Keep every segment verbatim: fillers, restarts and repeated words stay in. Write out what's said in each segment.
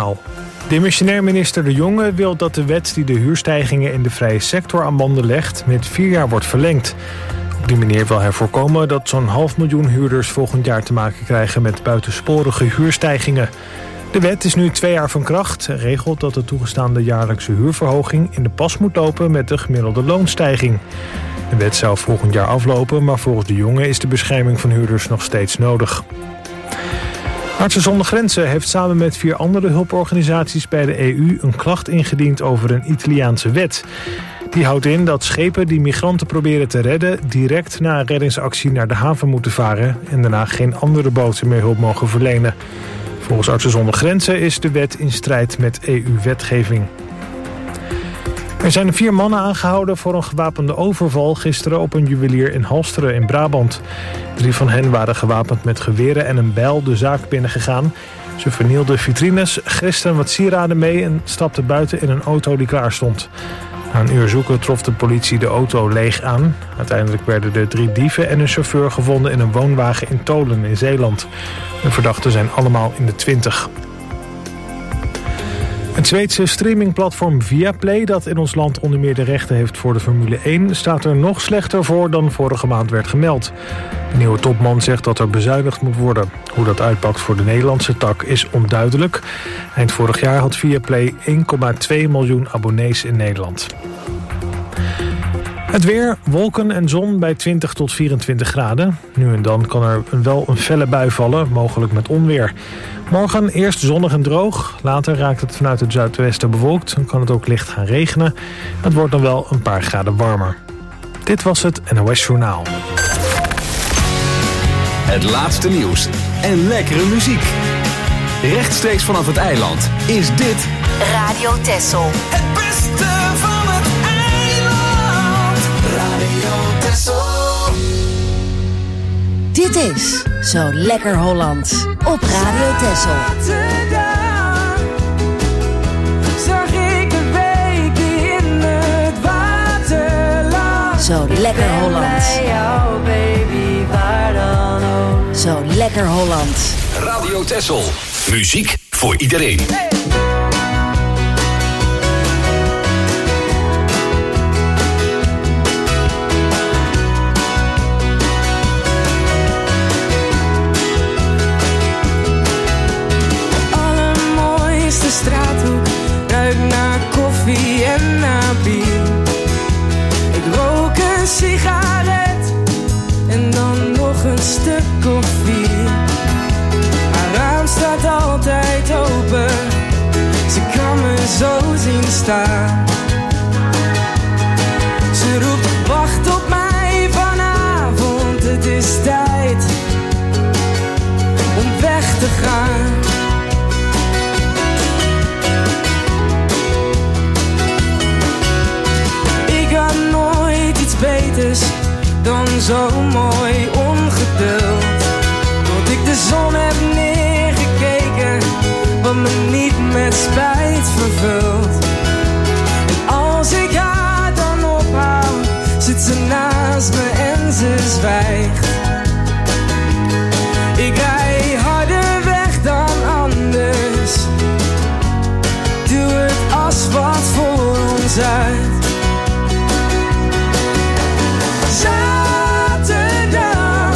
Journaal. Demissionair minister De Jonge wil dat de wet die de huurstijgingen in de vrije sector aan banden legt met vier jaar wordt verlengd. Op die manier wil hij voorkomen dat zo'n half miljoen huurders volgend jaar te maken krijgen met buitensporige huurstijgingen. De wet is nu twee jaar van kracht en regelt dat de toegestaande jaarlijkse huurverhoging in de pas moet lopen met de gemiddelde loonstijging. De wet zou volgend jaar aflopen, maar volgens De Jonge is de bescherming van huurders nog steeds nodig. Artsen zonder Grenzen heeft samen met vier andere hulporganisaties bij de E U een klacht ingediend over een Italiaanse wet. Die houdt in dat schepen die migranten proberen te redden direct na een reddingsactie naar de haven moeten varen en daarna geen andere boten meer hulp mogen verlenen. Volgens Artsen zonder Grenzen is de wet in strijd met E U-wetgeving. Er zijn vier mannen aangehouden voor een gewapende overval gisteren op een juwelier in Halsteren in Brabant. Drie van hen waren gewapend met geweren en een bijl de zaak binnengegaan. Ze vernielden vitrines, gristen wat sieraden mee en stapten buiten in een auto die klaar stond. Na een uur zoeken trof de politie de auto leeg aan. Uiteindelijk werden de drie dieven en een chauffeur gevonden in een woonwagen in Tolen in Zeeland. De verdachten zijn allemaal in de twintig. Het Zweedse streamingplatform Viaplay, dat in ons land onder meer de rechten heeft voor de Formule één, staat er nog slechter voor dan vorige maand werd gemeld. De nieuwe topman zegt dat er bezuinigd moet worden. Hoe dat uitpakt voor de Nederlandse tak is onduidelijk. Eind vorig jaar had Viaplay één komma twee miljoen abonnees in Nederland. Het weer, wolken en zon bij twintig tot vierentwintig graden. Nu en dan kan er wel een felle bui vallen, mogelijk met onweer. Morgen eerst zonnig en droog. Later raakt het vanuit het zuidwesten bewolkt. Dan kan het ook licht gaan regenen. Het wordt dan wel een paar graden warmer. Dit was het N O S Journaal. Het laatste nieuws en lekkere muziek. Rechtstreeks vanaf het eiland is dit Radio Texel. Het beste van het eiland. Radio Texel. Dit is Zo Lekker Hollands op Radio Texel. Zag ik een week in het waterland. Zo Lekker Hollands. Bij jou, baby, waar dan ook. Zo Lekker Hollands. Radio Texel. Muziek voor iedereen. Hey. Straathoek ruikt naar koffie en naar bier. Ik rook een sigaret en dan nog een stuk of vier. Haar raam staat altijd open, ze kan me zo zien staan. Ze roept wacht op mij vanavond, het is tijd om weg te gaan. Beters dan zo mooi ongeduld. Tot ik de zon heb neergekeken, wat me niet met spijt vervult. En als ik haar dan ophoud, zit ze naast me en ze zwijgt. Ik rij harder weg dan anders, doe het asfalt voor ons uit. Zaterdag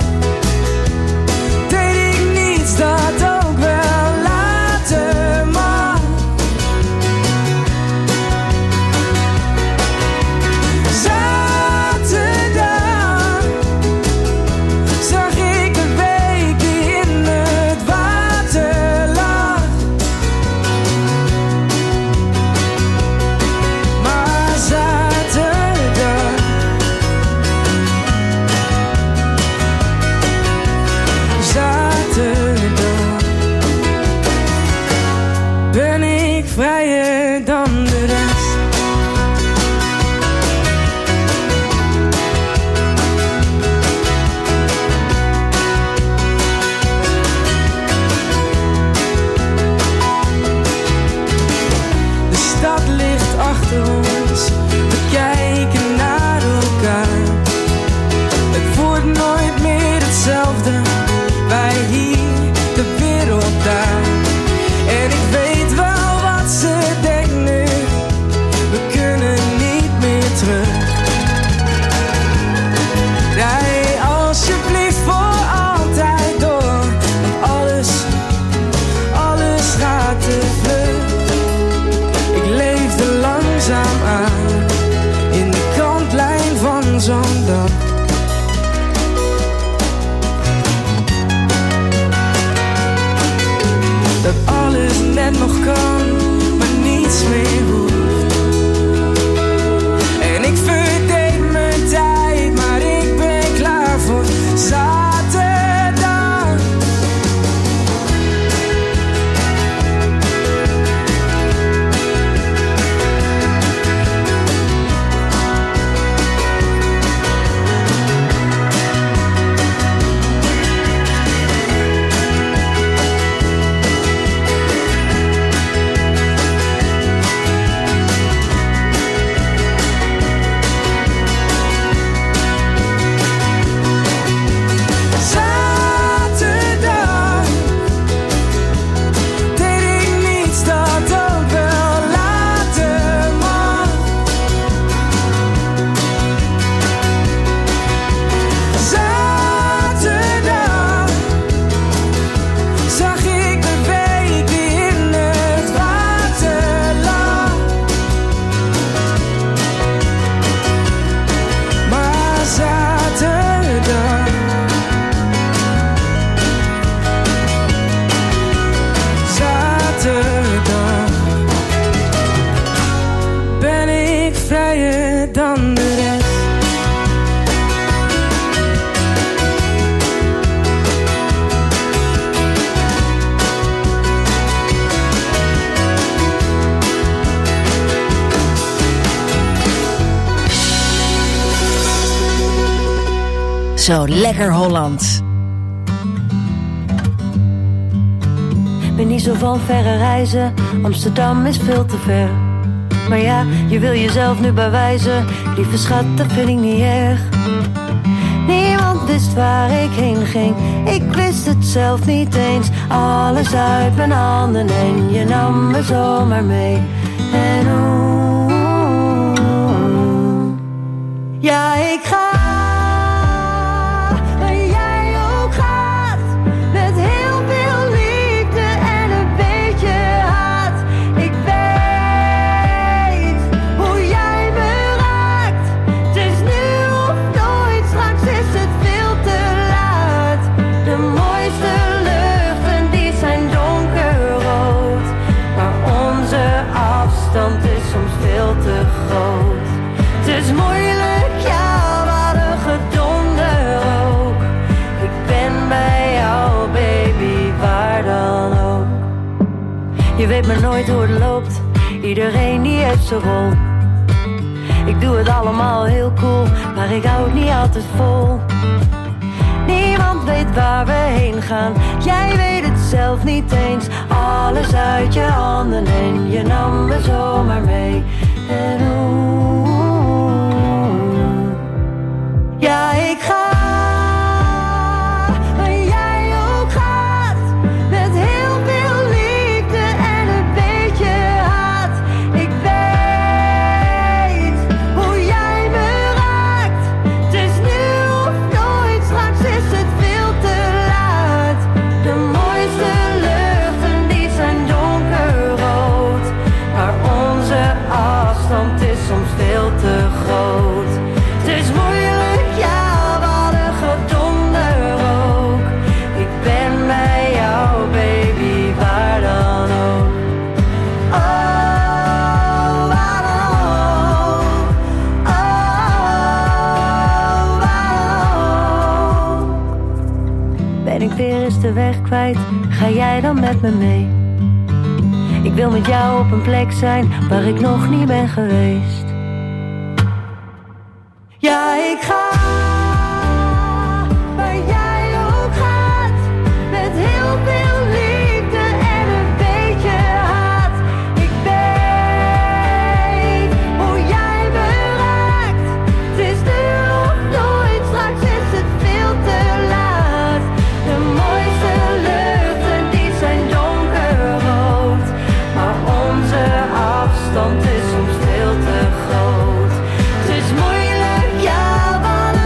deed ik niets dat ook wel later mag. Zaterdag zag ik een week die in het water lag. Maar zaterdag Zaterdag ben ik vrijer dan de rest. De stad ligt achter ons, we kijken naar elkaar. Het wordt nooit meer hetzelfde. Wij hier, de wereld daar. En ik weet net nog kan, maar niets meer hoeft. En ik verdeed mijn tijd, maar ik ben klaar voor zaterdag. Zo lekker Hollands. Ben niet zo van verre reizen, Amsterdam is veel te ver. Maar ja, je wil jezelf nu bewijzen, lieve schat, dat vind ik niet erg. Niemand wist waar ik heen ging, ik wist het zelf niet eens. Alles uit mijn handen en je nam me zomaar mee. En oeh, ja, ik ga. Je weet maar nooit hoe het loopt, iedereen die heeft zijn rol. Ik doe het allemaal heel cool, maar ik hou het niet altijd vol. Niemand weet waar we heen gaan, jij weet het zelf niet eens. Alles uit je handen en je nam me zomaar mee. En oeh, ja, ik ga. De weg kwijt, ga jij dan met me mee? Ik wil met jou op een plek zijn waar ik nog niet ben geweest. Ja, ik ga. Afstand is soms veel te groot. Het is moeilijk, ja, wat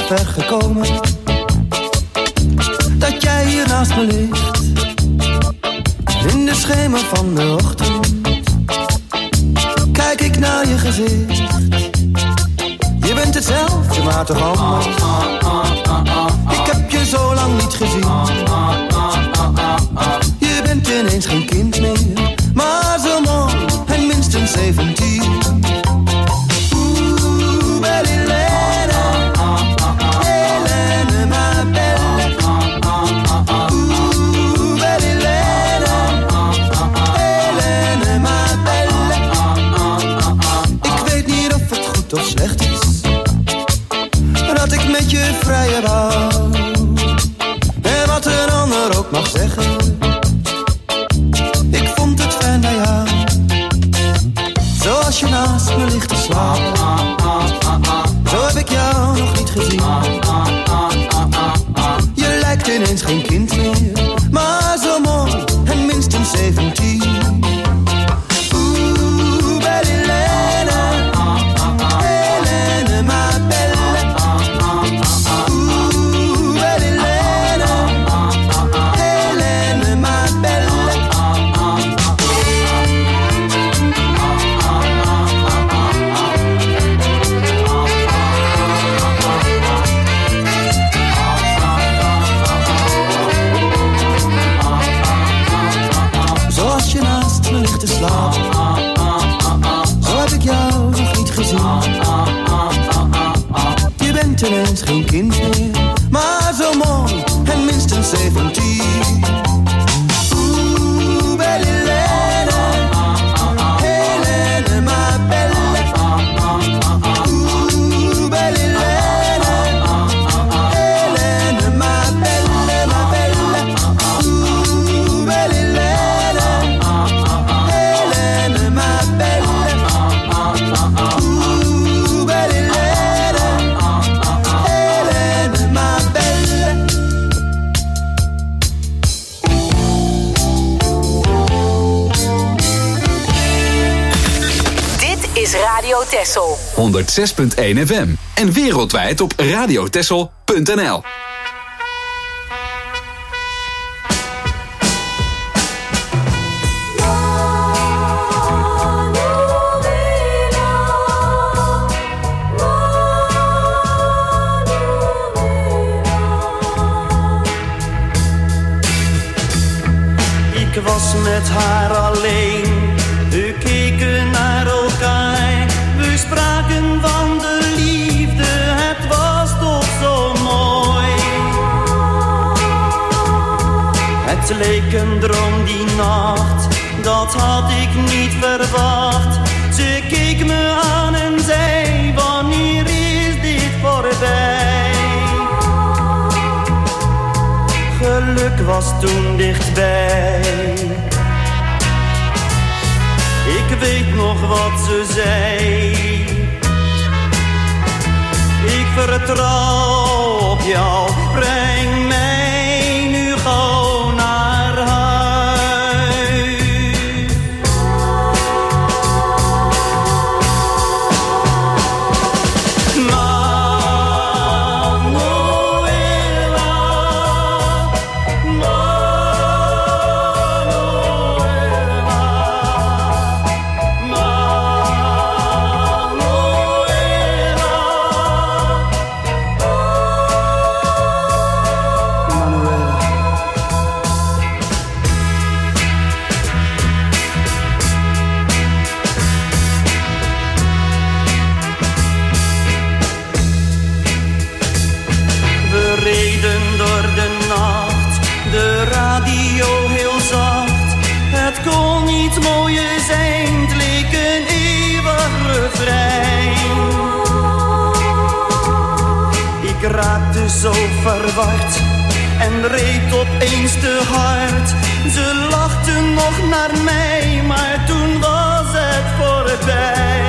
zover gekomen dat jij hier naast me ligt. In de schemer van de ochtend kijk ik naar je gezicht. Je bent hetzelfde, maar toch anders. Ik heb je zo lang niet gezien. Je bent ineens geen kind meer, maar zo mooi en minstens zeventien. Oeh, belle Helene, Helene, ma belle. Oeh, belle Helene, Helene, ma belle. Ik weet niet of het goed of slecht is dat ik met je vrije wou. En wat een ander ook mag zeggen, ik vond het fijn bij jou. Zoals je naast me ligt te slapen, zo heb ik jou nog niet gezien. Je lijkt ineens geen kind meer, maar zo mooi en minstens zeventien. Oeh, belle Helene, Helene, ma belle. Oeh, belle Helene, Helene, ma belle. Zoals je naast me ligt te slapen, zo heb ik jou nog niet gezien. Je bent ineens geen kind meer, maar zo mooi en minstens zeventien. Oeh, belle Helene, Helene, ma belle. Oeh, belle Helene, Helene, ma belle, ma belle. Oeh, belle Helene, Helene, ma belle. Oeh, belle Helene, Helene, ma belle. Dit is Radio Texel. honderdzes punt één F M en wereldwijd op radiotexel punt n l. Ik was met haar alleen, we keken naar elkaar. We spraken van de liefde, het was toch zo mooi. Het leek een droom die nacht, dat had ik niet verwacht. Ze keek me aan en zei, wanneer is dit voorbij? Geluk was toen dichtbij. Ik weet nog wat ze zei. Ik vertrouw op jou, breng mij nu gauw naar huis. Ik raakte zo verward en reed opeens te hard. Ze lachten nog naar mij, maar toen was het voorbij.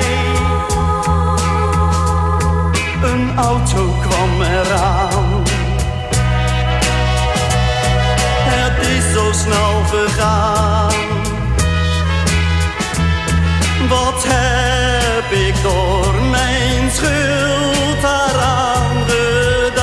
Een auto kwam eraan. Het is zo snel gegaan. Wat heb ik door mijn schuld daaraan gedaan?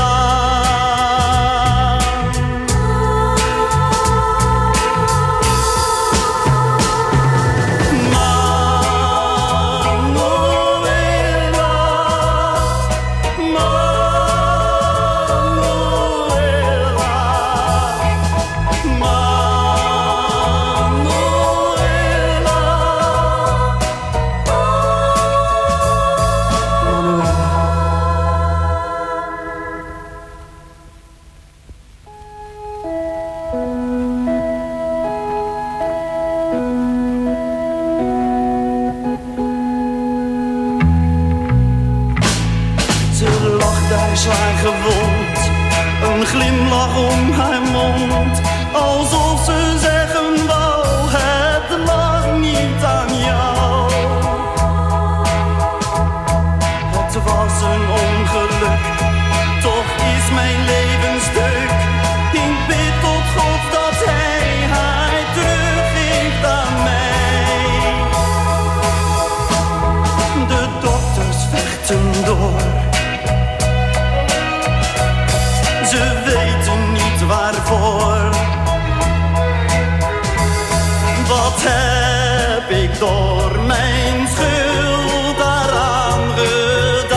zwaar gewond. Een glimlach om haar mond, alsof ze zeggen wou, het lag niet aan jou. Het was een ongeluk, toch is mijn leven stuk. Ik bid tot God dat hij haar teruggeeft aan mij. De dokters vechten door, ze weten niet waarvoor. Wat heb ik door mijn schuld daaraan gedaan?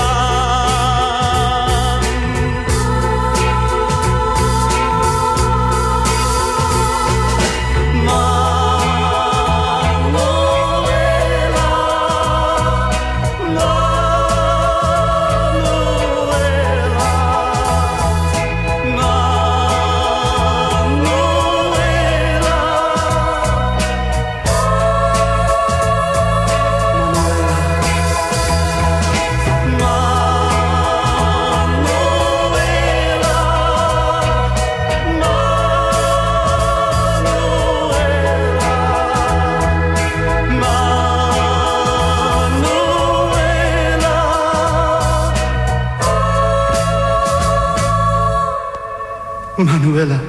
Manuela,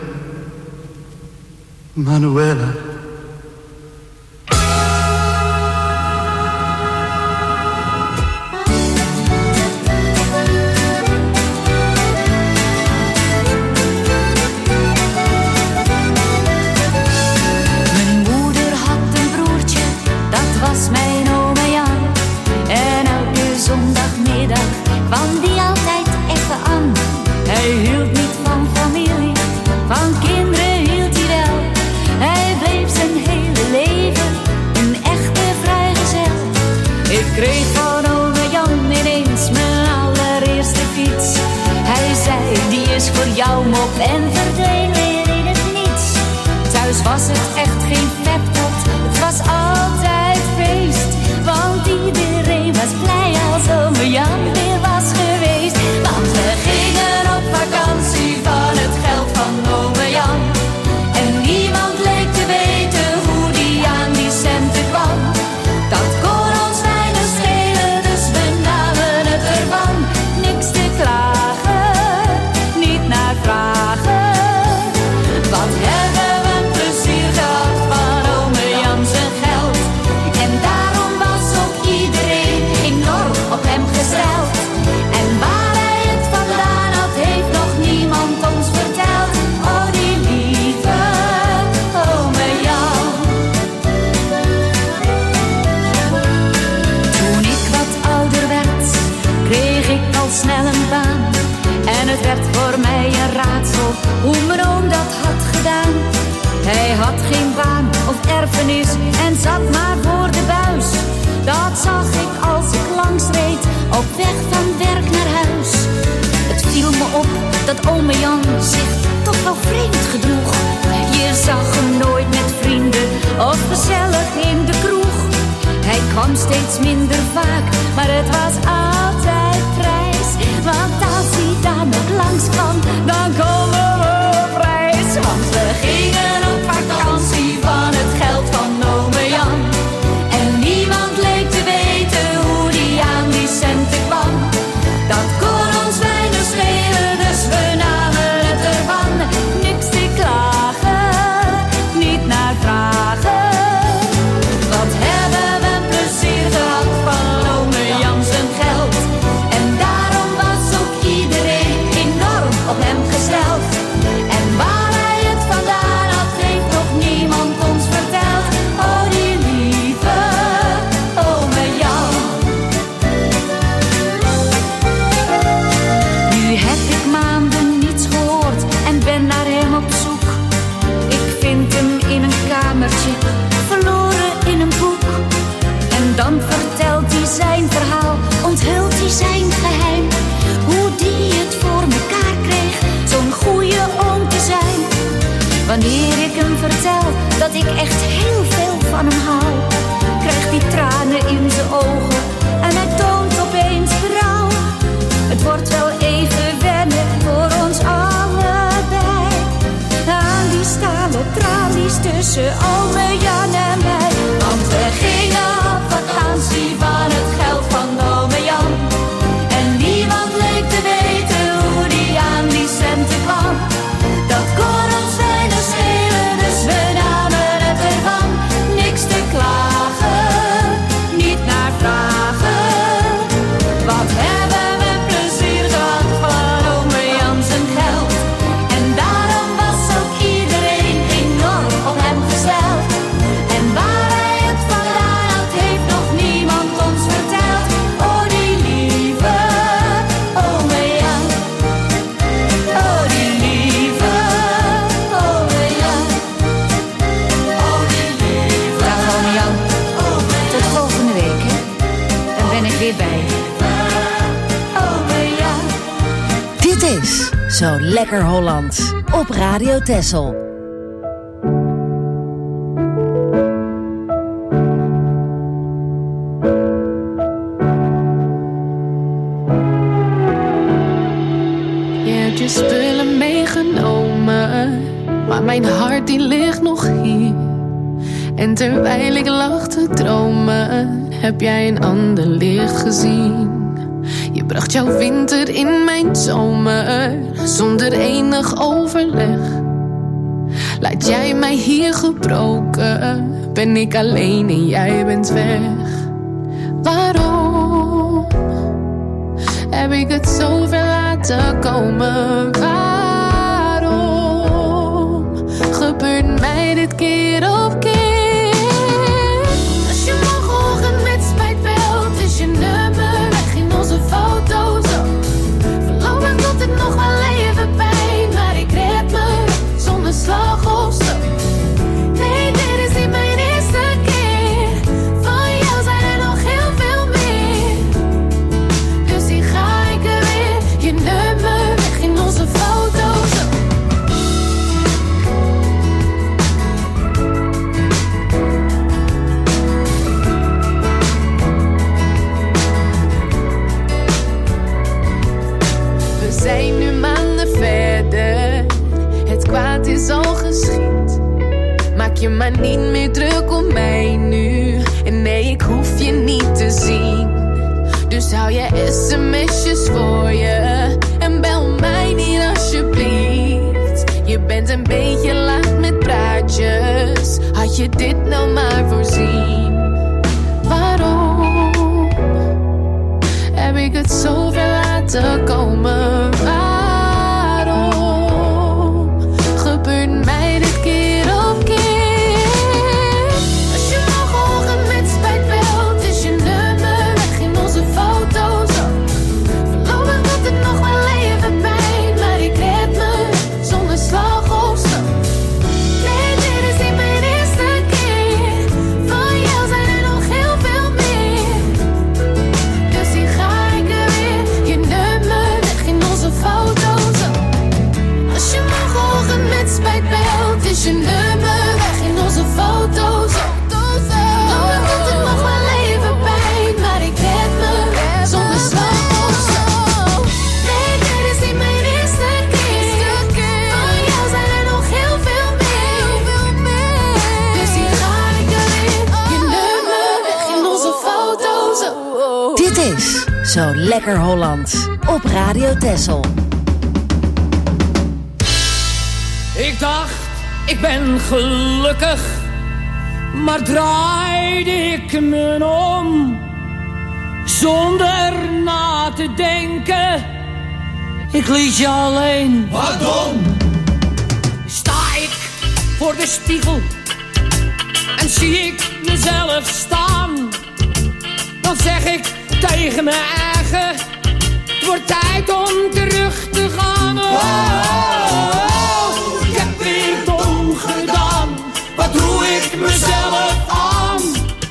Manuela. Mijn moeder had een broertje, dat was mijn oma Jan. En elke zondagmiddag kwam die altijd even aan. Hij hield niet van familie, van kinderen hield hij wel. Hij bleef zijn hele leven een echte vrijgezel. Ik kreeg van ome Jan ineens mijn allereerste fiets. Hij zei, die is voor jou mop, en verdween weer in het niets. Thuis was het echt geen peptot, het was altijd feest. Want iedereen was blij als ome Jan weer was geweest. Want we gingen op vakantie van het geld van ome Jan. En niemand leek te weten hoe die aan die centen kwam. Dat kon ons weinig schelen, dus we namen het ervan. Niks te klagen, niet naar vragen. Wat hebben we een plezier gehad van ome Jan zijn geld. En daarom was ook iedereen enorm op hem gesteld. En waar hij het vandaan had, heeft nog niemand ons verteld. Oh, die lieve ome Jan. Toen ik wat ouder werd, kreeg ik al snel een baan. En het werd voor mij een raadsel hoe mijn oom dat had gedaan. Hij had geen baan of erfenis en zat maar voor de buis. Dat zag ik als ik langs reed, op weg van werk naar huis. Het viel me op dat ome Jan zich toch wel vreemd gedroeg. Je zag hem nooit met vrienden of gezellig in de kroeg. Hij kwam steeds minder vaak, maar het was altijd prijs. Want als hij dan nog langs kwam, dan komen we op reis. Want we gingen op vakantie van het geld van ome Jan. En niemand leek te weten hoe die aan die centen kwam. Dat kon ons weinig schelen, dus we namen het ervan. Niks te klagen, niet naar vragen. Wat hebben we een plezier gehad van ome Jan zijn geld. En daarom was ook iedereen enorm op hem gesteld. En waar hij het vandaan had, heeft nog niemand ons verteld. Oh, die lieve ome Jan. Nu heb ik maanden niets gehoord en ben naar hem op zoek. Ik vind hem in een kamertje, verloren in een boek. En dan vertelt hij zijn verhaal, onthult hij zijn geheim. Hoe die het voor mekaar kreeg, zo'n goeie oom te zijn. Wanneer ik hem vertel dat ik echt heel veel van hem hou, krijgt hij tranen in zijn ogen en hij toont opeens berouw. Het wordt wel even tussen ome Jan en mij. Want we gingen op vakantie van het geld van ome Jan. En niemand leek te weten hoe die aan die centen kwam. Dat kon ons weinig schelen, dus we namen het ervan. Niks te klagen, niet naar vragen. Wat hebben we plezier gehad van ome Jan zijn geld. En daarom was ook iedereen enorm op hem gesteld. En waar hij het vandaan had, heeft nog niemand ons verteld. Oh, die lieve ome Jan. Oh, die lieve ome Jan. Oh, die lieve. Dag ome Jan. Tot volgende week, hè. Dan ben ik weer bij je. Ome Jan. Dit is Zo Lekker Hollands op Radio Texel. Je hebt je spullen meegenomen, maar mijn hart die ligt nog hier. En terwijl ik lag te dromen, heb jij een ander licht gezien. Je bracht jouw winter in mijn zomer, zonder enig overleg. Laat jij mij hier gebroken, ben ik alleen en jij bent weg. Waarom heb ik het zo ver laten komen? Waarom gebeurt mij dit keer op keer? Als je morgenochtend met spijt belt, is je nummer weg in onze foto's. Voorlopig doet het nog wel even pijn, maar ik red me zonder slag of zo. Nee, dit is niet mijn eerste keer. Van jou zijn er nog heel veel meer. Dus die ga ik er weer, je nummer weg in onze foto's. We zijn nu maanden verder, het kwaad is al geschied. Maak je maar niet meer druk om mij nu. En nee, ik hoef je niet te zien. Dus hou je sms'jes voor je en bel mij niet alsjeblieft. Je bent een beetje laat met praatjes, had je dit nou maar voorzien. Waarom heb ik het zo ver laten komen? Waarom gebeurt mij dit keer op keer? Als je morgenochtend met spijt belt, is je nummer weg in onze foto's. Voorlopig doet het nog wel even pijn, maar ik red me zonder slag of zo. Nee, dit is niet mijn eerste keer. Van jou zijn er nog heel veel meer. Dus die ga ik er weer, je nummer weg in onze foto's. Als je morgenochtend met spijt belt, is je nummer weg in onze foto's. Voorlopig doet het nog wel even pijn, maar ik red me zonder slag of zo. Nee, dit is niet mijn eerste keer. Van jou zijn er nog heel veel meer. Dus die ga ik er weer, je nummer weg in onze foto's. Dit is Zo Lekker Hollands op Radio Texel. Ik dacht, ik ben gelukkig, maar draaide ik me om. Zonder na te denken, ik liet je alleen. Waarom? Sta ik voor de spiegel en zie ik mezelf staan, dan zeg ik tegen mijn eigen, het wordt tijd om terug te gaan. Oh, ik heb weer dom gedaan, wat doe ik mezelf aan?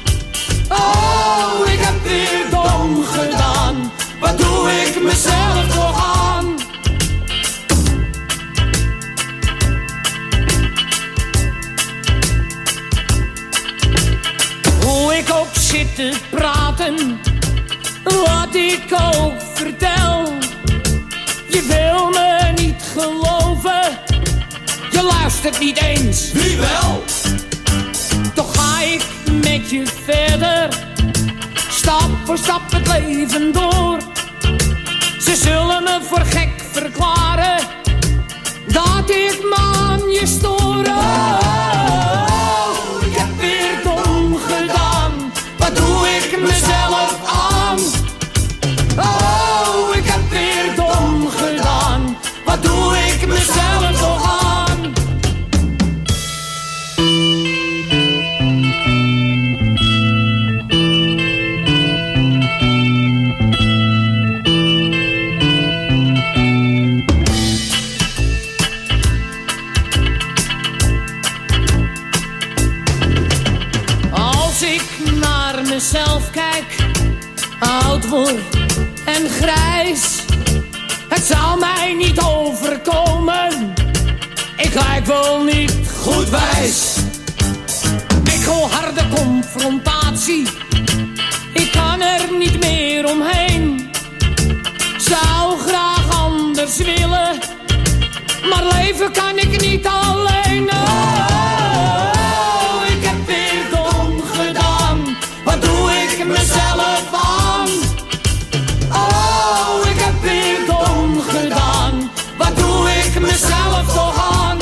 Oh, ik heb weer dom gedaan, wat doe ik mezelf toch aan? Hoe ik ook zit te praten, wat ik ook vertel, je wil me niet geloven, je luistert niet eens. Wie wel? toch ga ik met je verder. Stap voor stap het leven door. Ze zullen me voor gek verklaren dat ik me aan je stoor. Oh, ik heb weer dom gedaan. Wat doe ik mezelf aan? Oh, ik heb weer dom gedaan. Wat doe ik mezelf toch aan? Zelf kijk, oud word en grijs. Het zal mij niet overkomen. Ik lijk wel niet goed wijs. Ik wil harde confrontatie. Ik kan er niet meer omheen. Zou graag anders willen, maar leven kan ik niet alleen. Oh, ik heb weer dom gedaan. Wat doe ik mezelf aan? Oh, ik heb weer dom gedaan. Wat doe ik mezelf toch aan?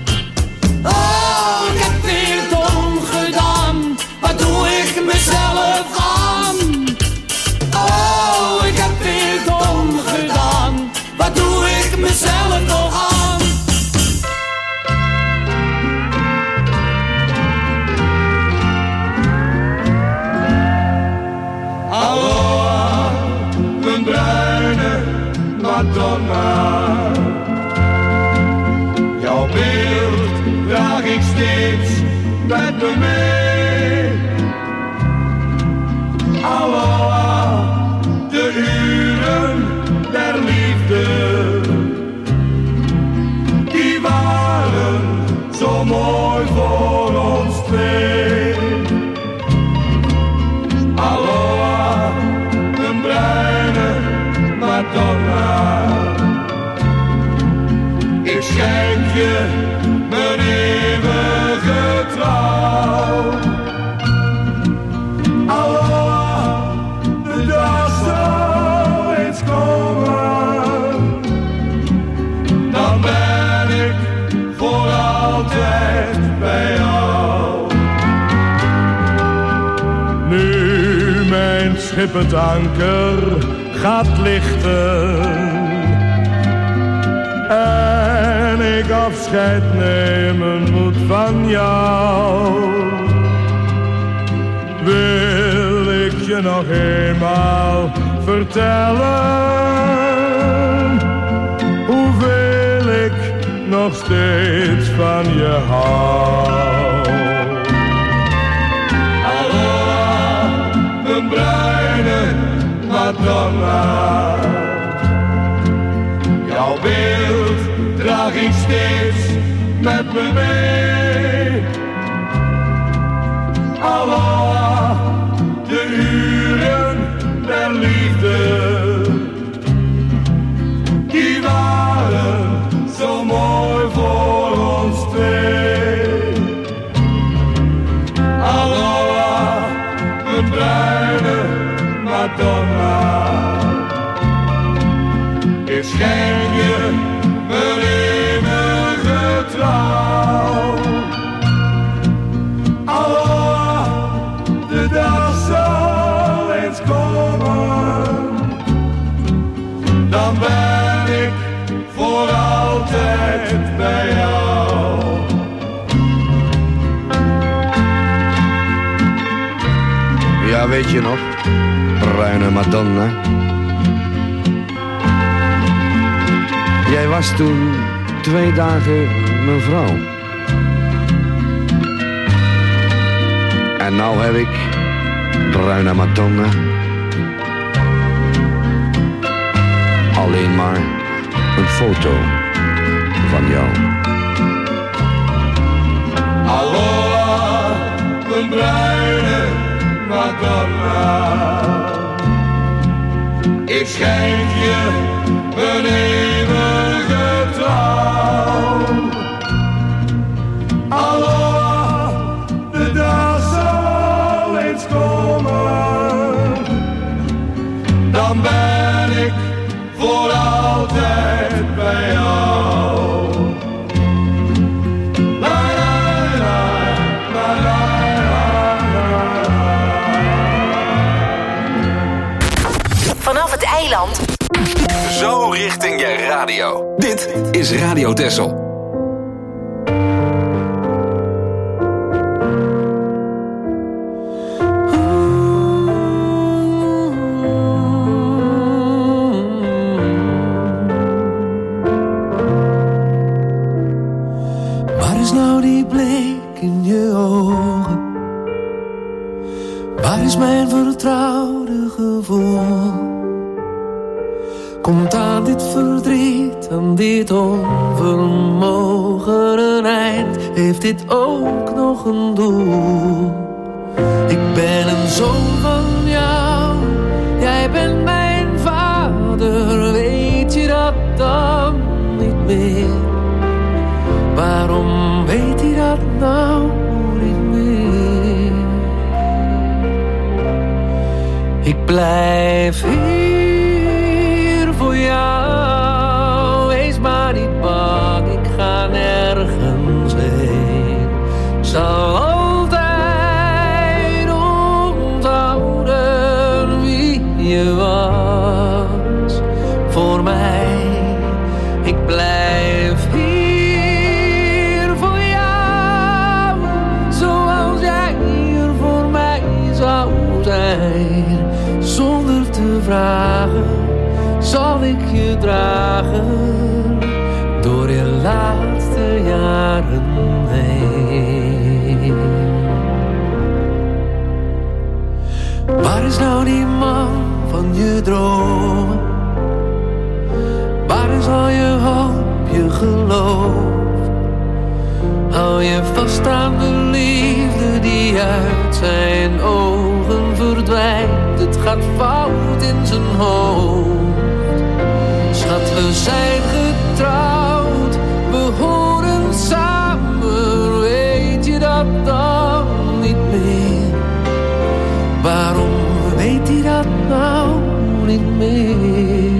Oh, ik heb weer dom gedaan. Wat doe ik mezelf aan? Oh, ik heb weer dom gedaan. Wat doe ik mezelf toch aan? Madonna, jouw beeld draag ik steeds met me mee. Allah, de uren der liefde, die waren zo mooi voor ons twee. Allah, een bruine Madonna, ik schenk je mijn eeuwige trouw. Allah, de dag zal eens komen, dan ben ik voor altijd bij jou. Nu mijn schip het anker gaat lichten en ik afscheid nemen moet van jou, wil ik je nog eenmaal vertellen hoeveel ik nog steeds van je hou. Allah, een bruine Madonna, jouw beeld draag ik steeds met me mee. Allah, de uren der liefde, die waren zo mooi voor ons twee. Allah, een bruine Madonna, ik schenk je mijn eeuwige trouw. Allah, de dag zal eens komen, dan ben ik voor altijd bij jou. Ja, weet je nog, bruine Madonna? Jij was toen twee dagen mijn vrouw. En nou heb ik, bruine Madonna, alleen maar een foto van jou. Allah, een bruine Madonna, ik schenk je mijn eeuwige trouw. Allah, de dag dan ben ik voor altijd bij jou. La, la, la, la, la, la, la. Vanaf het eiland. Zo richting je radio. Dit is Radio Texel. Waar is nou die blik in je ogen? Waar is mijn vertrouwde gevoel? Komt aan dit verdriet, aan dit onvermogen een eind? Heeft dit ook nog een doel? Ik ben een zoon van jou, jij bent mijn vader. Weet je dat dan niet meer? Waarom weet hij dat nou niet meer? Ik blijf hier voor jou. Wees maar niet bang, ik ga nergens heen. Zal altijd onthouden wie je was voor mij. Ik blijf hier voor jou, zoals jij hier voor mij zou zijn. Zonder te vragen zal ik je dragen door je laatste jaren heen. Waar is nou die man van je dromen? Waar is al je hoop, je geloof? Hou je vast aan de liefde die uit zijn ogen verdwijnt. Het gaat fout in zijn hoofd. Schat, we zijn getrouwd, we horen samen. Weet je dat dan niet meer? Waarom weet hij dat nou niet meer?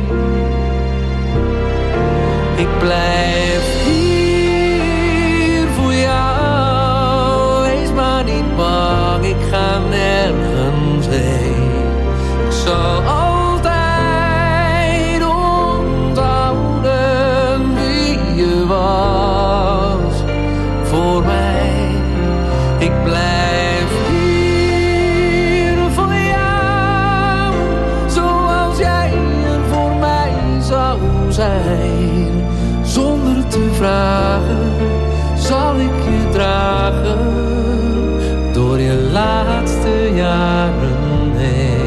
Ik blijf hier voor jou. Wees maar niet bang, ik ga nergens heen. Ik zal altijd onthouden wie je was voor mij. Ik blijf hier voor jou, zoals jij er voor mij zou zijn. Zonder te vragen zal ik je dragen door je laatste jaren heen.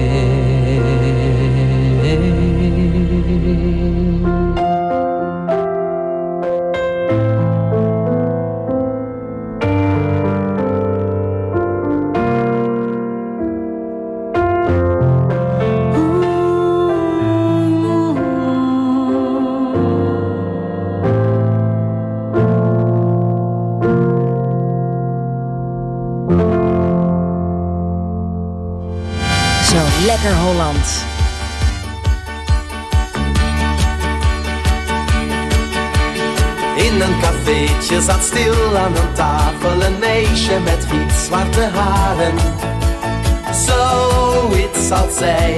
Lekker Holland. In een cafeetje zat stil aan een tafel een meisje met gitzwarte haren. Zoiets als zij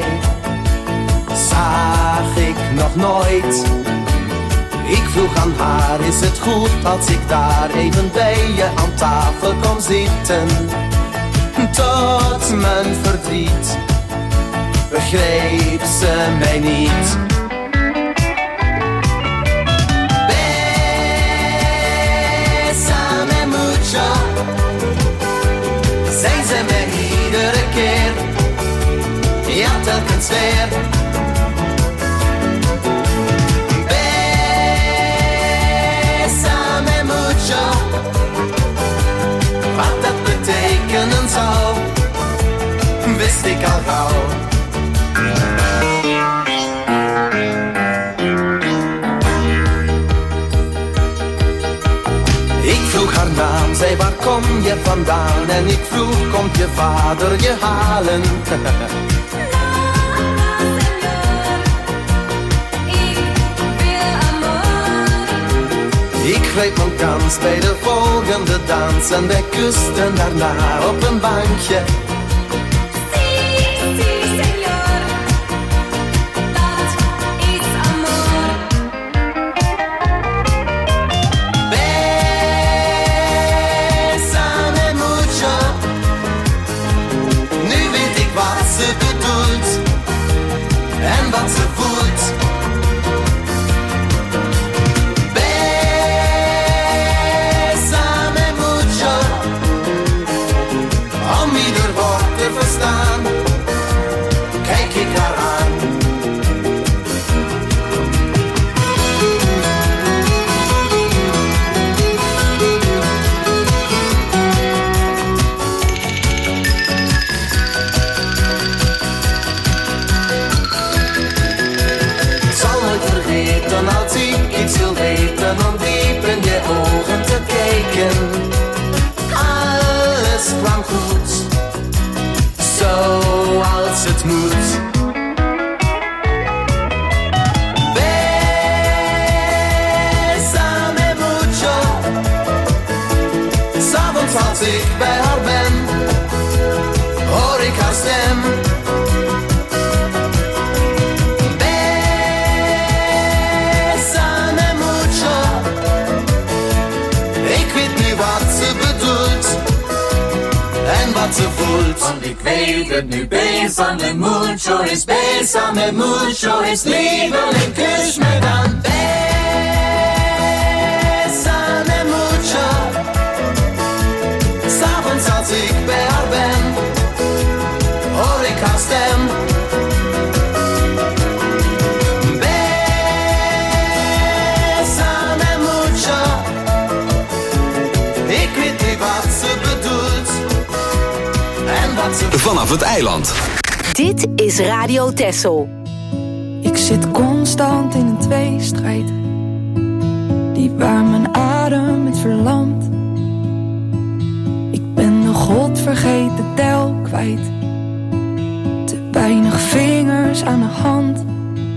zag ik nog nooit. Ik vroeg aan haar, is het goed als ik daar even bij je aan tafel kom zitten? Tot mijn verdriet begreep ze mij niet. Bésame mucho, zei ze mij iedere keer. Ja, telkens weer. Bésame mucho, wat dat betekenen zou, wist ik al gauw. Ik vroeg haar naam, zei waar kom je vandaan? En ik vroeg, komt je vader je halen? greep mijn kans bij de volgende dans en wij kusten daarna op een bankje. En wat ze voelt. Bésame mucho. Om ieder woord te verstaan, kijk ik haar aan. Als ik iets wil weten, om diep in je ogen te kijken. Alles kwam goed, zoals het moet. Bésame mucho. 'S avonds als ik bij haar ben, hoor ik haar stem. Wat ze voelt. Want ik weet het nu, bésame mucho is bésame mucho is lieveling, kus me dan. Bésame mucho. 'S avonds als ik bij haar ben, hoor ik haar stem. Bésame mucho. Ik weet niet wat ze bedoelt. Vanaf het eiland. Dit is Radio Texel. Ik zit constant in een tweestrijd, die waar mijn adem met verlamt. Ik ben de godvergeten tel kwijt, te weinig vingers aan de hand.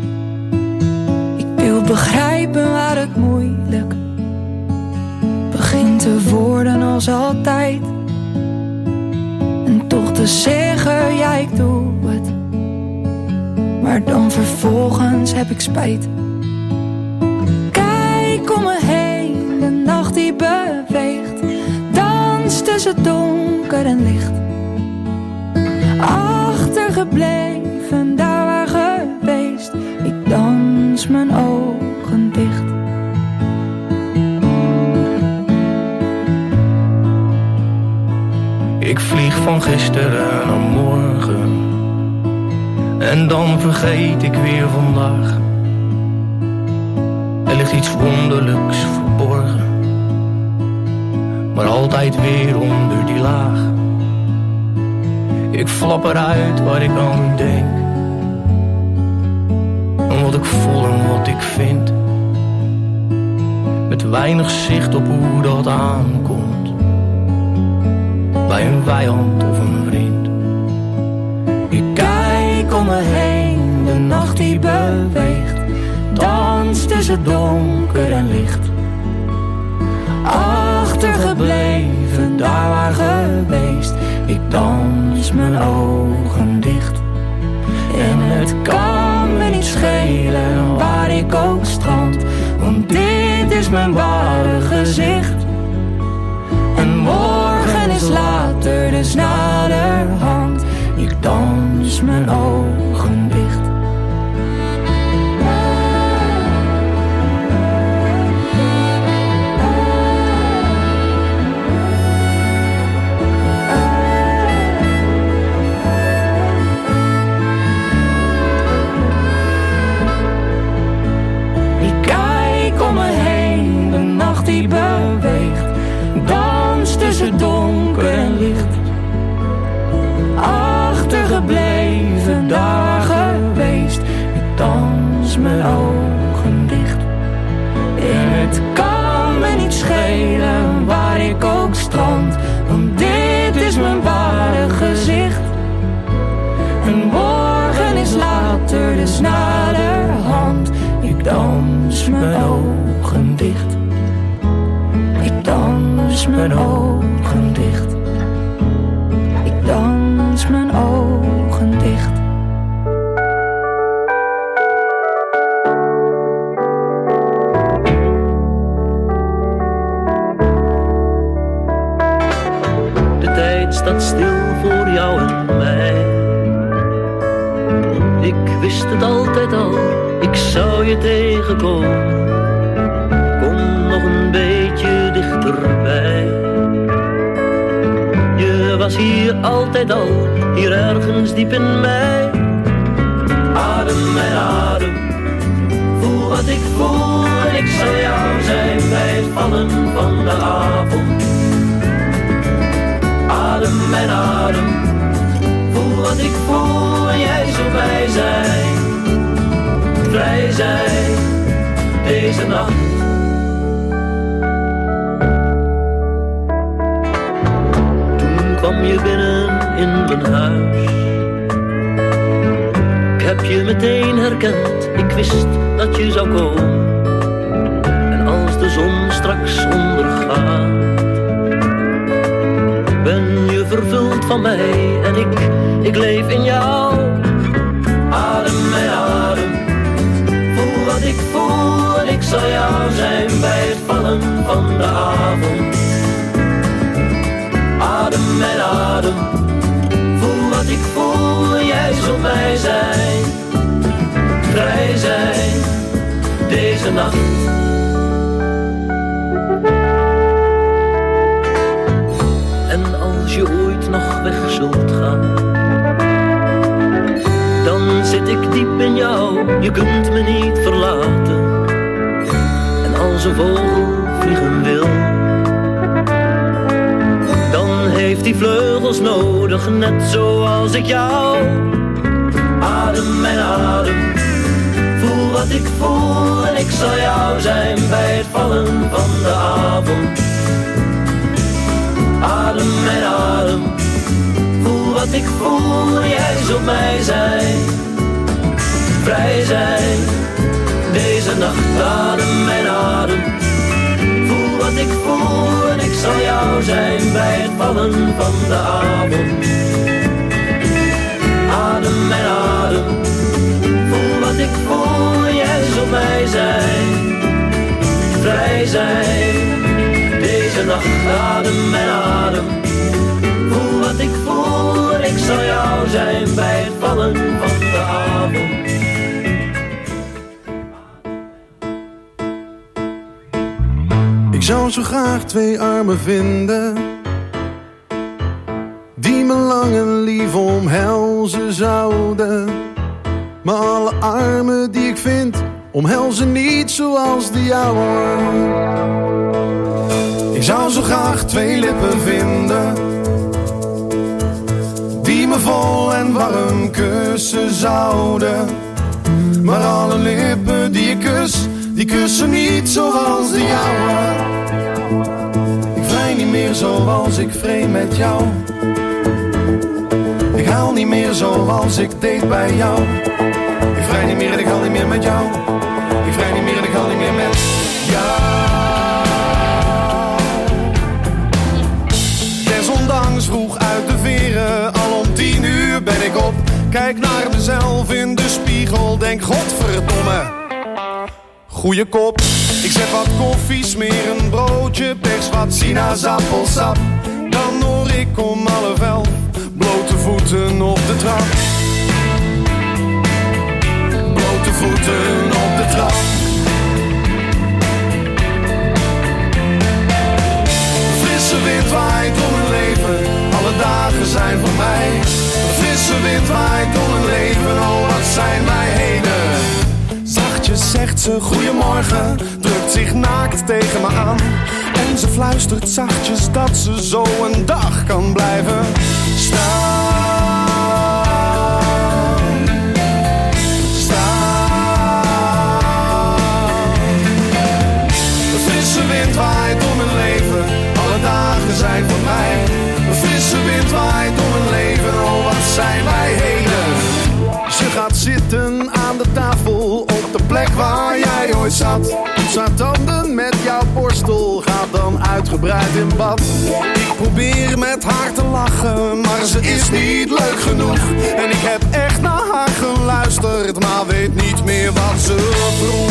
Ik wil begrijpen waar het moeilijk begint te worden als altijd. Toch te zeggen, ja ik doe het, maar dan vervolgens heb ik spijt. Kijk om me heen, de nacht die beweegt, dans tussen donker en licht. Achtergebleven, daar waar geweest, ik dans mijn ogen dicht. Ik vlieg van gisteren naar morgen en dan vergeet ik weer vandaag. Er ligt iets wonderlijks verborgen, maar altijd weer onder die laag. Ik flap eruit waar ik aan denk, en wat ik voel en wat ik vind, met weinig zicht op hoe dat aankomt. Bij een vijand of een vriend. Ik kijk om me heen, de nacht die beweegt, dans tussen donker en licht. Achtergebleven, daar waar geweest, ik dans mijn ogen dicht. En het kan me niet schelen waar ik ook strand, want dit is mijn ware gezicht. En morgen is later, dus naderhand, ik dans mijn ogen dicht. Ik kijk om me heen, de nacht die beweegt, dans tussen donker en licht. Achtergebleven daar wist het altijd al, ik zou je tegenkomen. Kom nog een beetje dichterbij. Je was hier altijd al, hier ergens diep in mij. Adem mijn adem, voel wat ik voel en ik zal jou zijn bij het vallen van de avond. Adem mijn adem, voel wat ik voel en jij zult bij zijn. Vrij zijn, deze nacht. Toen kwam je binnen in mijn huis. Ik heb je meteen herkend, ik wist dat je zou komen. En als de zon straks ondergaat, ben je vervuld van mij en ik, ik leef in jou. Adem mijn adem, voel wat ik voel en ik zal jou zijn bij het vallen van de avond. Adem mijn adem, voel wat ik voel en jij zult bij zijn. Vrij zijn, deze nacht. En als je ooit nog weg zult gaan, dan zit ik diep in jou, je kunt me niet verlaten. En als een vogel vliegen wil, dan heeft hij vleugels nodig, net zoals ik jou. Adem mijn adem, voel wat ik voel en ik zal jou zijn bij het vallen van de avond. Adem mijn adem, voel wat ik voel en jij zult mij zijn. Vrij zijn, deze nacht. Adem mijn adem, voel wat ik voel en ik zal jou zijn bij het vallen van de avond. Adem mijn adem, voel wat ik voel en jij zult mij zijn. Vrij zijn, deze nacht. Adem mijn adem, voel wat ik voel en ik zal jou zijn bij het vallen van de avond. Ik zou zo graag twee armen vinden, die me lang en lief omhelzen zouden. Maar alle armen die ik vind, omhelzen niet zoals de jouwe. Ik zou zo graag twee lippen vinden, die me vol en warm kussen zouden. Maar alle lippen die ik kus, die kussen niet zoals de jouwe. Ik vrij niet meer zoals ik vreemd met jou. Ik huil niet meer zoals ik deed bij jou. Ik vrij niet meer en ik huil niet meer met jou. Ik vrij niet meer en ik huil niet meer met jou. Desondanks vroeg uit de veren, al om tien uur ben ik op. Kijk naar mezelf in de spiegel, denk godverdomme, goeie kop. Ik zet wat koffie, smeer een broodje, pers wat sinaasappelsap. Dan hoor ik om half elf blote voeten op de trap. Blote voeten op de trap. Frisse wind waait door mijn leven, alle dagen zijn voor mij. Frisse wind waait door mijn leven, oh wat zijn wij heden. Zachtjes zegt ze goeiemorgen, drukt zich naakt tegen me aan. En ze fluistert zachtjes dat ze zo een dag kan blijven staan. Staan. De frisse wind waait door mijn leven, alle dagen zijn voor mij. De frisse wind waait door mijn leven, oh wat zijn wij heden. Ze gaat zitten aan de tafel op de plek waar jij ooit zat. Poets haar tanden met jouw borstel, gaat dan uitgebreid in bad. Ik probeer met haar te lachen, maar ze is niet leuk genoeg. En ik heb echt naar haar geluisterd, maar weet niet meer wat ze vroeg.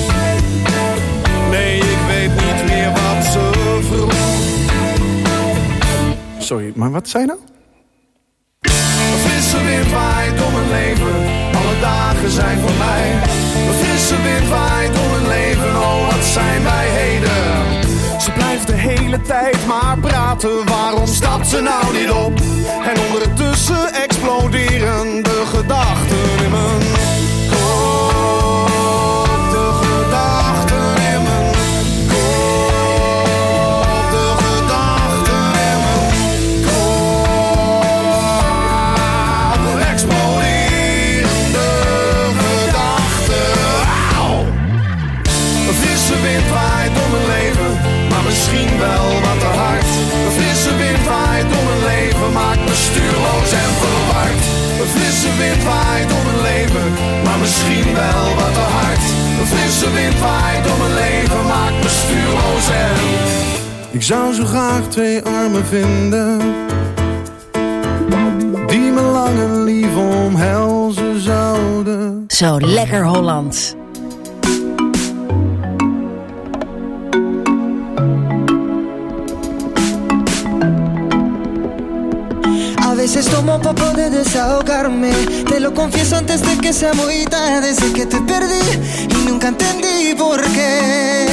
Nee, ik weet niet meer wat ze vroeg. Sorry, maar wat zei je nou? Frisse wind waait door mijn leven, alle dagen zijn voor mij. Een frisse wind waait door mijn leven, oh wat zijn wij heden. Ze blijft de hele tijd maar praten, waarom stapt ze nou niet op? En ondertussen exploderen de gedachten in mijn kop. De gedachten in mijn kop. De gedachten in mijn kop. Exploderende gedachten. Auw. Een frisse wind waait door mijn leven, maar misschien wel wat te hard. Een frisse wind waait door mijn leven, maakt me stuurloos en verward. Een frisse wind waait door mijn leven, maar misschien wel wat te hard. Een frisse wind waait door mijn leven, maakt me stuurloos en... Ik zou zo graag twee armen vinden, die me lang en lief omhelzen zouden. Zo lekker Hollands. A veces tomo pa poder desahogarme. Te lo confieso antes de que sea muy tarde. Sé que te perdí y nunca entendí por qué.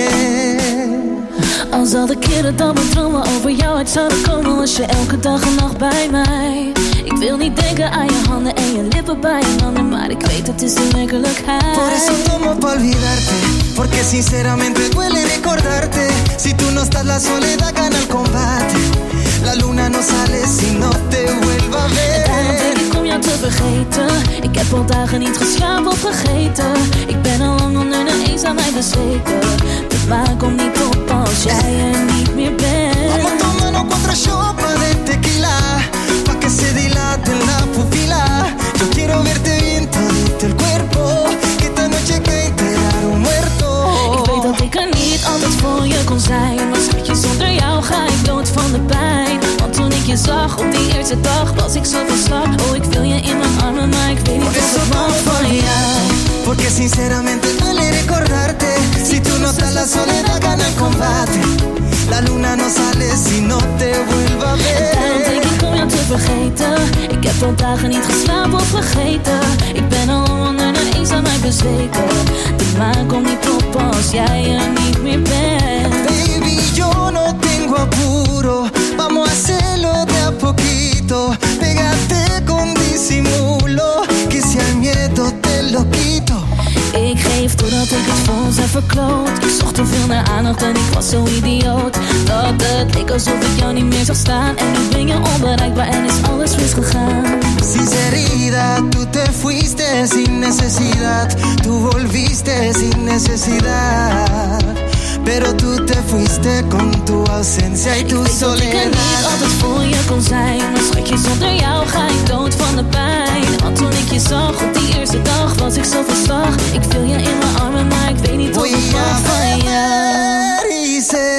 Als al de keren dat mijn dromen over jou uit zouden komen, was je elke dag en nacht bij mij. Ik wil niet denken aan je handen en je lippen bij je handen, maar ik weet het is de werkelijkheid. Por eso tomo pa olvidarte, porque sinceramente duele recordarte. Si tú no estás la soledad gana el combate. La luna no sale si no te vuelva a ver. En daarom denk ik om jou te vergeten. Ik heb al dagen niet geslapen of vergeten. Ik ben al lang onder de eens aan mij bezweken. De maan komt niet op als jij er niet meer bent. Vamos tomando cuatro shots de tequila, pa que se dilate la pupila. Yo quiero verte bien todito el cuerpo, que esta noche que enterar un muerto. Ik weet dat ik er niet altijd voor je kon zijn, maar schatje, zonder jou ga ik dood van de pijn. Want toen ik je zag op die eerste dag, was ik zo van slag. Oh, ik wil je in mijn armen, maar ik weet niet of het mag van jou. Porque sinceramente duele recordarte. Si tú no estás la soledad gana el combate. La luna no sale si no te vuelva a ver. En daarom denk ik om jou te vergeten. Ik heb al dagen niet geslapen of vergeten. Ik ben al onder de eens aan mij bezweken. De maan komt niet op als jij er niet meer bent. Baby, yo no tengo apuro. Vamos a hacerlo de a poquito. Pégate con disimulo, que si hay miedo te lo quito. Ik geef doordat ik het voor ons heb verkloot. Ik zocht te veel naar aandacht en ik was zo idioot dat het leek alsof ik jou niet meer zag staan. En nu ben je onbereikbaar en is alles misgegaan. Sinceridad, tú te fuiste sin necesidad. Tú volviste sin necesidad. Pero tú te fuiste con tu ausencia y tu soledad. Ik weet dat ik er niet altijd voor je kon zijn, maar schatje, zonder jou ga ik dood van de pijn. Want toen ik je zag op die eerste dag, was ik zo van slag. Ik viel je in mijn armen, maar ik weet niet of het mag van jou. Dice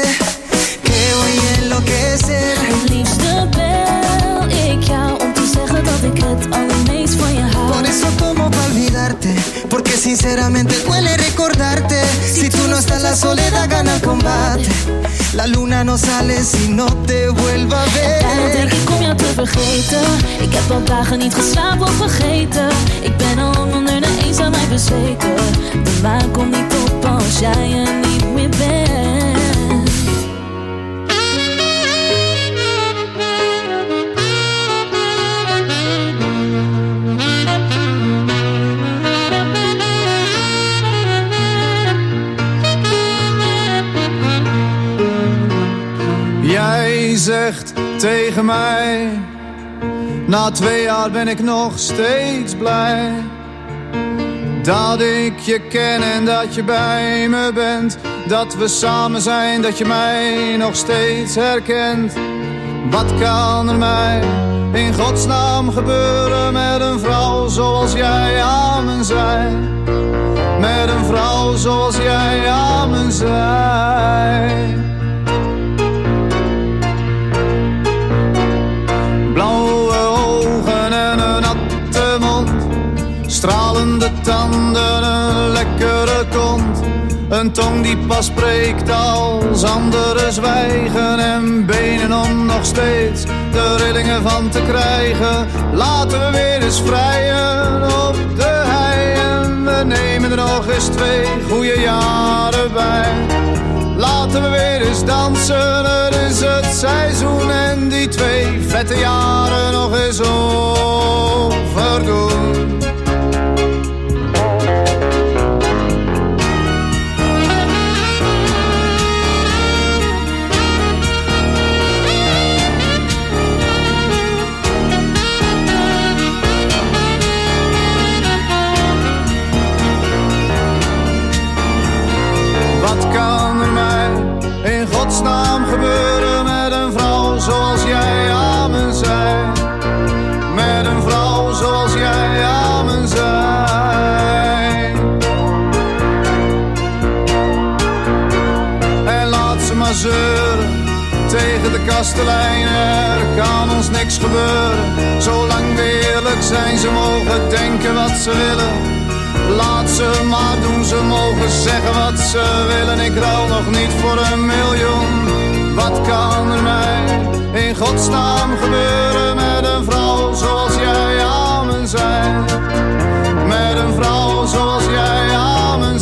que voy a enloquecer. Het liefste bel ik jou om te zeggen dat ik het allermeest van je hou. Por eso tomo pa olvidarte, porque sinceramente duele recordarte. Si tú no estás la soledad gana el combate. La luna no sale si no te vuelva a ver. En daarom denk ik om jou te vergeten. Ik heb al dagen niet geslapen of vergeten. Ik ben al lang onder de eens aan mij bezweken. De maan komt niet op als jij er niet meer bent. Jij zegt tegen mij, na twee jaar ben ik nog steeds blij dat ik je ken en dat je bij me bent. Dat we samen zijn, dat je mij nog steeds herkent. Wat kan er mij in godsnaam gebeuren met een vrouw zoals jij aan me zijn? Met een vrouw zoals jij aan me zijn. Blauwe ogen en een natte mond, stralende tanden, een lekkere kont. Een tong die pas spreekt als anderen zwijgen. En benen om nog steeds de rillingen van te krijgen. Laten we weer eens vrijen op de nog eens twee goede jaren bij. Laten we weer eens dansen, het is het seizoen. En die twee vette jaren nog eens overdoen. Wat kan er mij in godsnaam gebeuren met een vrouw zoals jij aan me zei? Met een vrouw zoals jij aan me zei. En laat ze maar zeuren tegen de kastelein, er kan ons niks gebeuren. Zolang we eerlijk zijn, ze mogen denken wat ze willen. Laat ze maar doen, ze mogen zeggen wat ze willen. Ik ruil nog niet voor een miljoen. Wat kan er mij in godsnaam gebeuren met een vrouw zoals jij aan me zei? Met een vrouw zoals jij aan me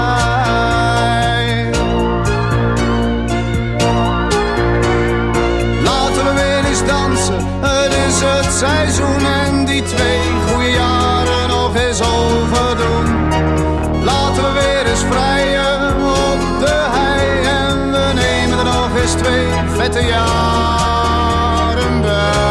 zei. Laten we weer eens dansen, het is het seizoen. En die twee goede jaren nog eens overdoen. Laten we weer eens vrijen op de hei. En we nemen er nog eens twee vette jaren bij.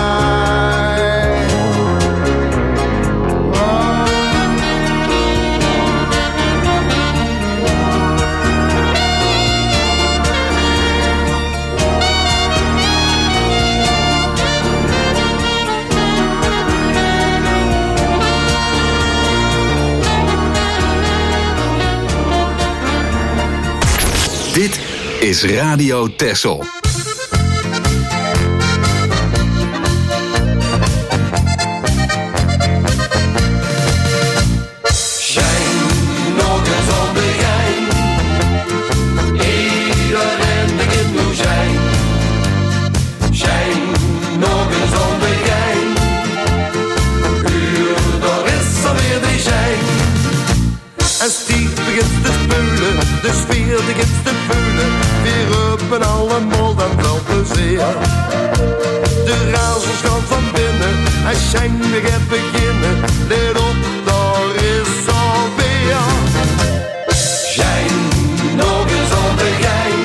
Dit is Radio Texel. En Stief begint te speulen, de sfeer begint te veulen. Weer op en allemaal dan wel plezier. De razels gaan van binnen, en Shine weer gaat beginnen. Let op, daar is alweer. Shine, nog eens aan de gein.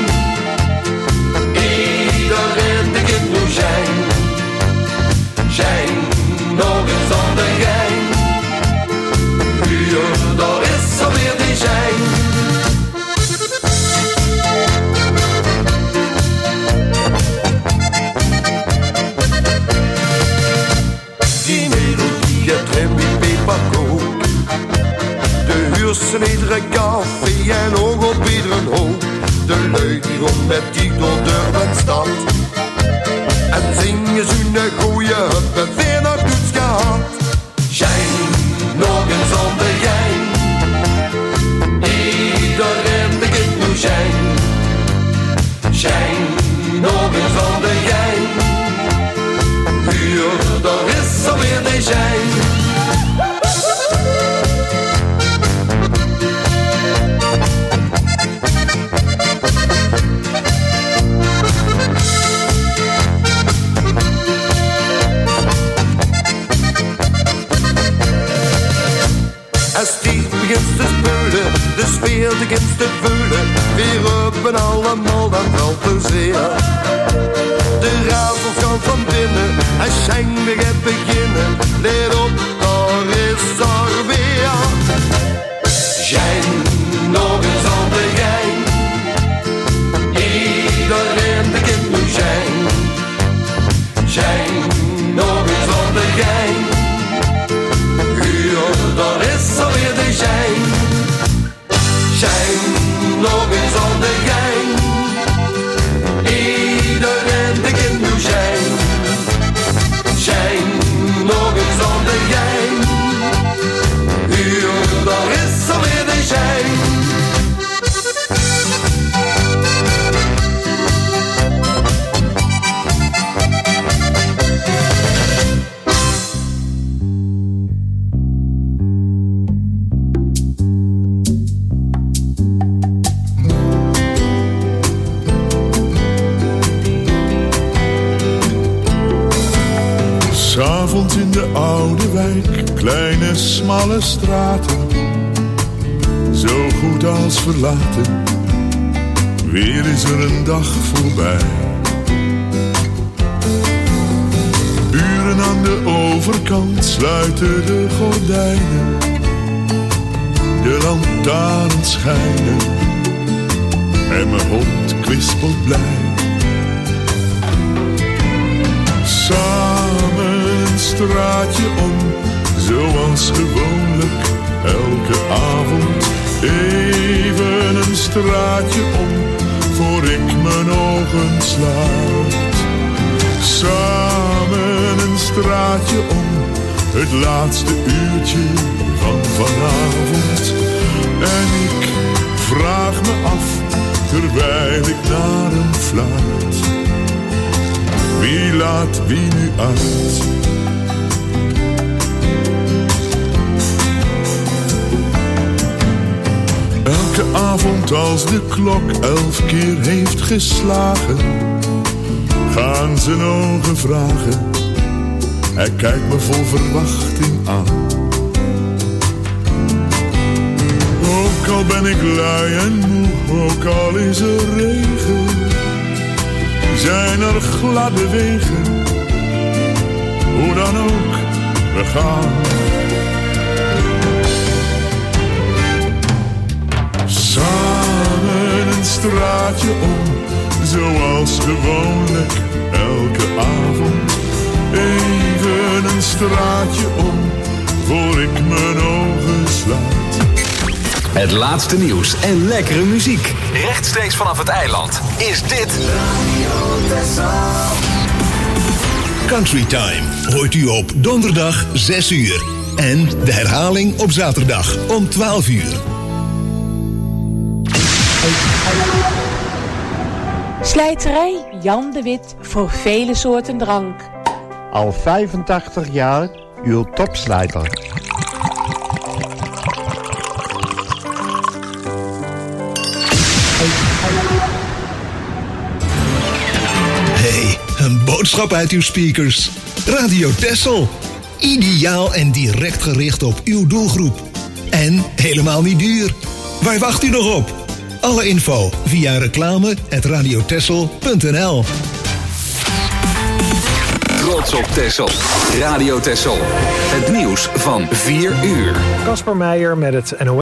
Iedereen begint nu Shine. Shine, nog eens aan de gein. Uur, daar is alweer die Shine. Die melodie het Remy Peperkoek. De huursen iedere café en ook op iedere hoop. De lui die rond met die door de stad. En zingen ze een goeie hup en weer nog niets gehad. Shine, nog eens aan de gein. Iedereen begint nu Shine. Shine, nog eens aan de gein. Uur, daar is alweer de Shine. En Stief begint te speulen, de sfeer begint te veulen. Weer op en allemaal dan wel plezier. De razels gaan van binnen, en Shine weer gaat beginnen. Let op, daar is er weer. Shine, nog eens aan de gein. Iedereen begint nu Shine. Shine, nog eens aan de gein. Uur, daar is alweer de Shine. Shine, nog eens aan de gein. Iedereen begint nu Shine. Shine, nog eens aan de gein. Uur, smalle straten, zo goed als verlaten. Weer is er een dag voorbij. Buren aan de overkant sluiten de gordijnen. De lantaarns schijnen en mijn hond kwispelt blij. Samen een straatje om, zoals gewoonlijk elke avond. Even een straatje om, voor ik mijn ogen sluit. Samen een straatje om, het laatste uurtje van vanavond. En ik vraag me af, terwijl ik naar hem fluit. Wie laat wie nu uit? Elke avond als de klok elf keer heeft geslagen, gaan zijn ogen vragen. Hij kijkt me vol verwachting aan. Ook al ben ik lui en moe, ook al is er regen, zijn er gladde wegen. Hoe dan ook, we gaan. Samen een straatje om, zoals gewoonlijk elke avond. Even een straatje om, voor ik mijn ogen sluit. Het laatste nieuws en lekkere muziek. Rechtstreeks vanaf het eiland is dit Country Time hoort u op donderdag zes uur. En de herhaling op zaterdag om twaalf uur. Slijterij Jan de Wit voor vele soorten drank. Al vijfentachtig jaar uw topslijter. Hey, een boodschap uit uw speakers. Radio Texel. Ideaal en direct gericht op uw doelgroep. En helemaal niet duur. Waar wacht u nog op? Alle info via reclame at radiotexel punt n l. Trots op Texel. Radio Texel. Het nieuws van vier uur. Kasper Meijer met het N O S.